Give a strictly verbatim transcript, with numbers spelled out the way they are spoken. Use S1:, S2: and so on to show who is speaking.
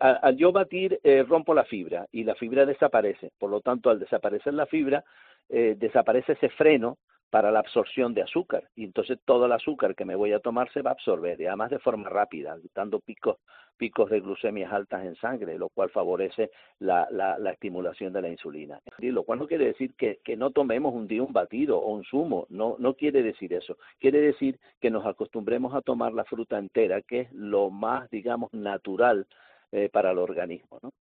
S1: al, al yo batir eh, rompo la fibra y la fibra desaparece. Por lo tanto, al desaparecer la fibra, eh, desaparece ese freno para la absorción de azúcar y entonces todo el azúcar que me voy a tomar se va a absorber y además de forma rápida, dando picos picos de glucemias altas en sangre, lo cual favorece la, la, la estimulación de la insulina. Y lo cual no quiere decir que, que no tomemos un día un batido o un zumo, no, no quiere decir eso. Quiere decir que nos acostumbremos a tomar la fruta entera, que es lo más, digamos, natural eh, para el organismo, ¿no?